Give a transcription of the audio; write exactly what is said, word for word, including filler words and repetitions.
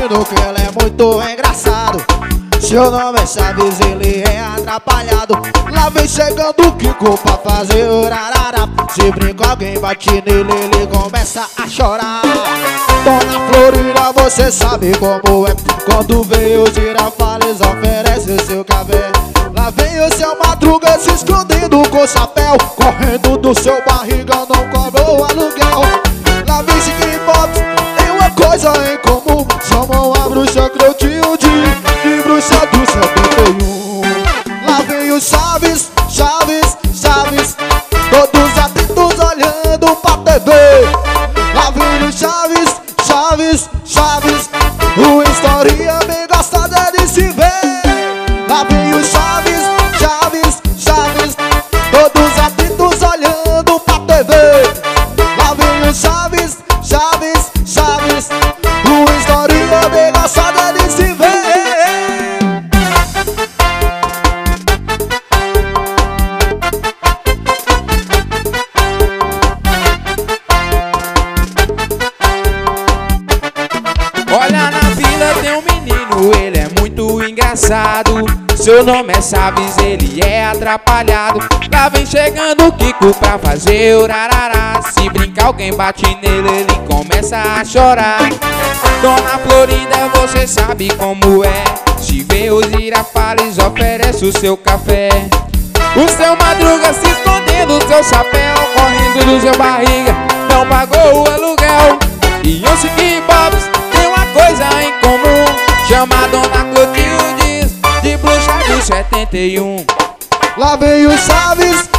dizendo que ele é muito engraçado. Seu nome é Chaves, ele é atrapalhado. Lá vem chegando o Kiko pra fazer o rarará. Se brinca, alguém bate nele, ele começa a chorar. Dona Florinda, você sabe como é. Quando vem os Girafales, oferece o seu café. Lá vem o seu Madruga se escondendo com chapéu. Correndo do seu barriga, não cobrou aluguel. Lá vem Chiquinho Pop, tem uma coisa em comum. Chamam a bruxa Clotilde de bruxa do setenta e um. Lá vem o Chaves, Chaves, Chaves, todos atentos olhando pra T V. Lá vem o Chaves, Chaves, Chaves, o historinha bem gostada de se ver. Lá vem o Chaves, Chaves, Chaves, todos atentos olhando pra T V. Lá vem o Chaves, Chaves, Chaves, o historinha bem gostada de se ver. Olha, na vila tem um menino, ele é muito engraçado. Seu nome é Chaves, ele é atrapalhado. Lá vem chegando o Kiko pra fazer o rarará. Se brincar, alguém bate nele, ele começa a chorar. Dona Florinda, você sabe como é. Se vê os Girafales, oferece o seu café. O seu Madruga se escondendo do seu chapéu, correndo do seu barriga, não pagou o aluguel. E o Chiquinho Bobs tem uma coisa em comum. Chama a Dona Clotilde de bruxa do setenta e um. Lá vem o Chaves,